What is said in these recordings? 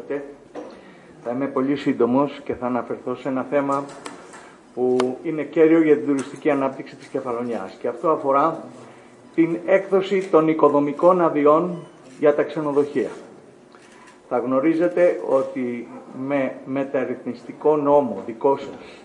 ορίσατε. Θα είμαι πολύ σύντομος και θα αναφερθώ σε ένα θέμα που είναι κέριο για την τουριστική ανάπτυξη της Κεφαλονιάς, και αυτό αφορά την έκδοση των οικοδομικών αδειών για τα ξενοδοχεία. Θα γνωρίζετε ότι με μεταρρυθμιστικό νόμο δικό σας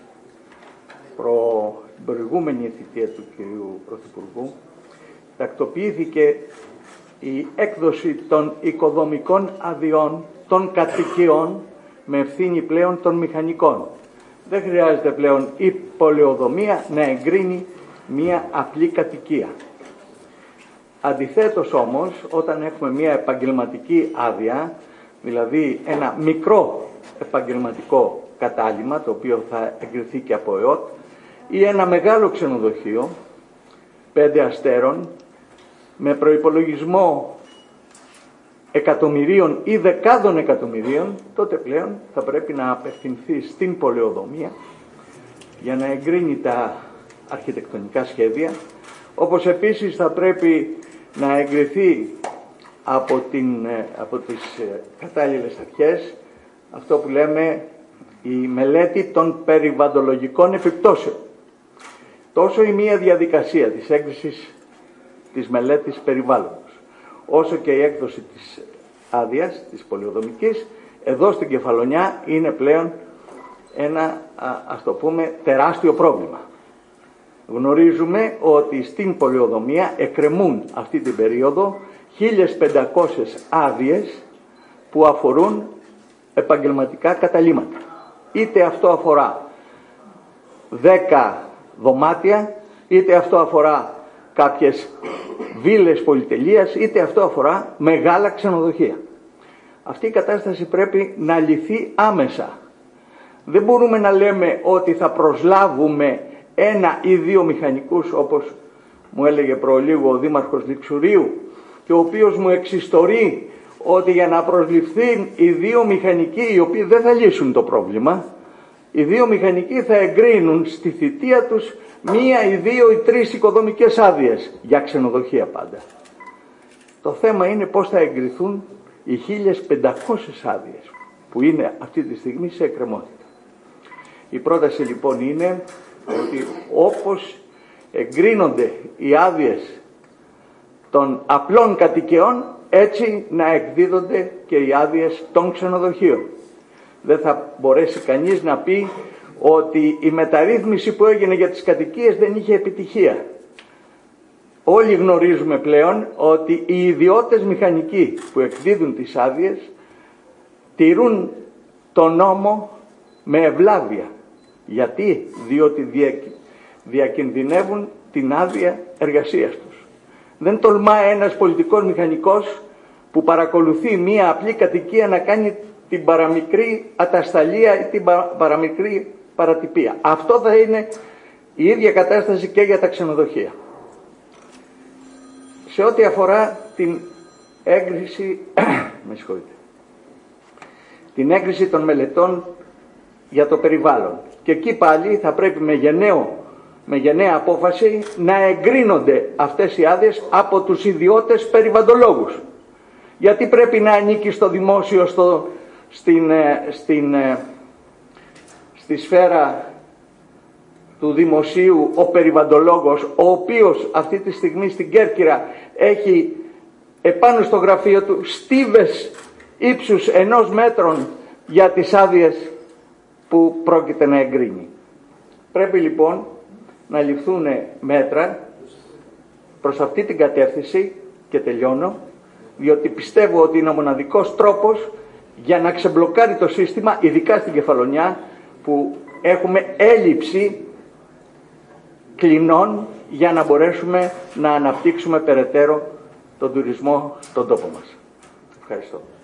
την προηγούμενη θητεία του κυρίου Πρωθυπουργού τακτοποιήθηκε η έκδοση των οικοδομικών αδειών των κατοικιών με ευθύνη πλέον των μηχανικών. Δεν χρειάζεται πλέον η πολεοδομία να εγκρίνει μία απλή κατοικία. Αντιθέτως όμως, όταν έχουμε μία επαγγελματική άδεια, δηλαδή ένα μικρό επαγγελματικό κατάλημα, το οποίο θα εγκριθεί και από ΕΟΤ, ή ένα μεγάλο ξενοδοχείο, 5 αστέρων, με προϋπολογισμό εκατομμυρίων ή δεκάδων εκατομμυρίων, τότε πλέον θα πρέπει να απευθυνθεί στην πολεοδομία για να εγκρίνει τα αρχιτεκτονικά σχέδια, όπως επίσης θα πρέπει να εγκριθεί από τις κατάλληλες αρχές αυτό που λέμε η μελέτη των περιβαλλοντολογικών επιπτώσεων. Τόσο η μία διαδικασία της έγκρισης της μελέτης περιβάλλοντος, όσο και η έκδοση της άδειας, της πολεοδομικής, εδώ στην Κεφαλονιά είναι πλέον ένα, ας το πούμε, τεράστιο πρόβλημα. Γνωρίζουμε ότι στην πολεοδομία εκκρεμούν αυτή την περίοδο 1.500 άδειες που αφορούν επαγγελματικά καταλύματα. Είτε αυτό αφορά 10 δωμάτια, είτε αυτό αφορά κάποιες βίλες πολυτελείας, είτε αυτό αφορά μεγάλα ξενοδοχεία. Αυτή η κατάσταση πρέπει να λυθεί άμεσα. Δεν μπορούμε να λέμε ότι θα προσλάβουμε 1 ή 2 μηχανικούς, όπως μου έλεγε προλίγου ο Δήμαρχος Λιξουρίου, και ο οποίος μου εξιστορεί ότι για να προσληφθούν οι 2 μηχανικοί, οι οποίοι δεν θα λύσουν το πρόβλημα, οι 2 μηχανικοί θα εγκρίνουν στη θητεία τους 1 ή 2 ή 3 οικοδομικές άδειες, για ξενοδοχεία πάντα. Το θέμα είναι πώς θα εγκριθούν οι 1.500 άδειες που είναι αυτή τη στιγμή σε εκκρεμότητα. Η πρόταση λοιπόν είναι ότι όπως εγκρίνονται οι άδειες των απλών κατοικιών, έτσι να εκδίδονται και οι άδειες των ξενοδοχείων. Δεν θα μπορέσει κανείς να πει ότι η μεταρρύθμιση που έγινε για τις κατοικίες δεν είχε επιτυχία. Όλοι γνωρίζουμε πλέον ότι οι ιδιώτες μηχανικοί που εκδίδουν τις άδειες τηρούν τον νόμο με ευλάβεια. Γιατί? Διότι διακινδυνεύουν την άδεια εργασίας τους. Δεν τολμάει ένας πολιτικός μηχανικός που παρακολουθεί μία απλή κατοικία να κάνει την παραμικρή ατασταλία ή την παραμικρή παρατυπία. Αυτό θα είναι η ίδια κατάσταση και για τα ξενοδοχεία. Σε ό,τι αφορά την έγκριση, την έγκριση των μελετών για το περιβάλλον. Και εκεί πάλι θα πρέπει με γενναία απόφαση να εγκρίνονται αυτές οι άδειες από τους ιδιώτες περιβαλλοντολόγους. Γιατί πρέπει να ανήκει στο δημόσιο, στη σφαίρα του δημοσίου ο περιβαλλοντολόγος, ο οποίος αυτή τη στιγμή στην Κέρκυρα έχει επάνω στο γραφείο του στίβες ύψους 1 μέτρων για τις άδειες που πρόκειται να εγκρίνει. Πρέπει λοιπόν να ληφθούν μέτρα προς αυτή την κατεύθυνση, και τελειώνω, διότι πιστεύω ότι είναι ο μοναδικός τρόπος για να ξεμπλοκάρει το σύστημα, ειδικά στην Κεφαλονιά, που έχουμε έλλειψη κλινών για να μπορέσουμε να αναπτύξουμε περαιτέρω τον τουρισμό στον τόπο μας. Ευχαριστώ.